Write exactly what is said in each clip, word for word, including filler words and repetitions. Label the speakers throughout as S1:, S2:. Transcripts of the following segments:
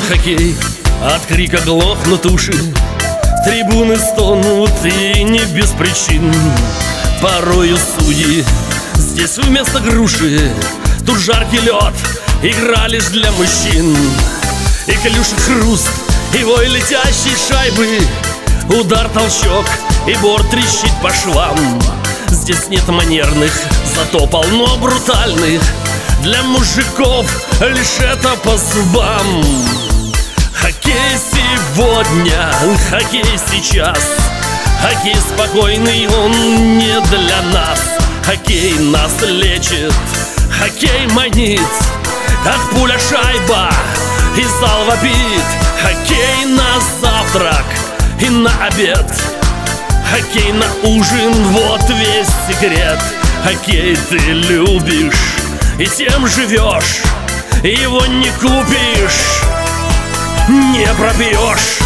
S1: хоккей, от крика глохнут уши, трибуны стонут и не без причин. Порою судьи здесь вместо груши, тут жаркий лед, игра лишь для мужчин. И клюшек хруст, и вой летящей шайбы, удар, толчок, и борт трещит по швам. Здесь нет манерных, зато полно брутальных, для мужиков лишь это по зубам. Хоккей сегодня, хоккей сейчас, хоккей спокойный, он не для нас. Хоккей нас лечит, хоккей манит, как пуля шайба, и зал вопит. Хоккей на завтрак и на обед, хоккей на ужин, вот весь секрет. Хоккей ты любишь и тем живешь, его не купишь, не пропьешь.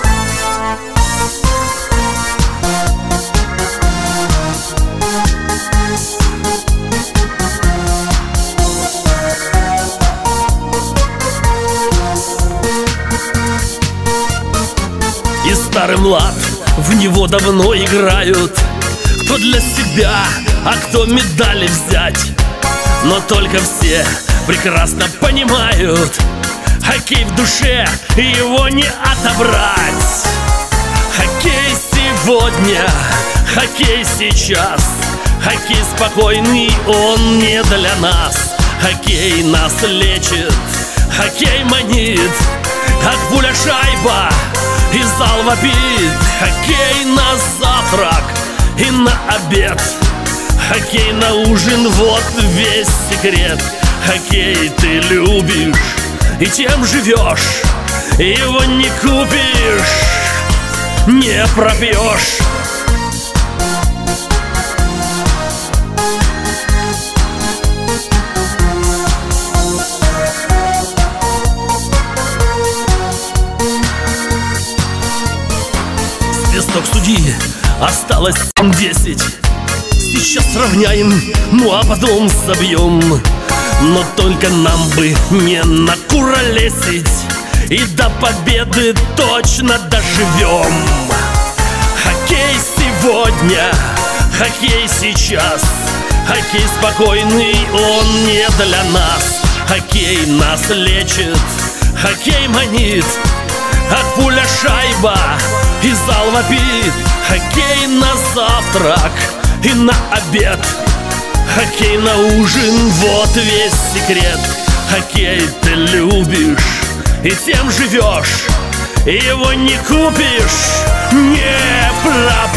S1: И старый млад, в него давно играют, кто для себя, а кто медали взять. Но только все прекрасно понимают, хоккей в душе, его не отобрать. Хоккей сегодня, хоккей сейчас, хоккей спокойный, он не для нас. Хоккей нас лечит, хоккей манит, как пуля шайба, и зал вопит. Хоккей на завтрак и на обед, хоккей на ужин, вот весь секрет. Хоккей ты любишь и тем живешь, его не купишь, не пропьешь. Свисток судьи, осталось десять. Сейчас сравняем, ну а потом собьем. Но только нам бы не накуролесить, и до победы точно доживем. Хоккей сегодня, хоккей сейчас, хоккей спокойный, он не для нас. Хоккей нас лечит, хоккей манит, как пуля шайба, и зал вопит. Хоккей на завтрак и на обед, хоккей на ужин, вот весь секрет. Хоккей ты любишь и тем живешь, его не купишь, не пропьешь.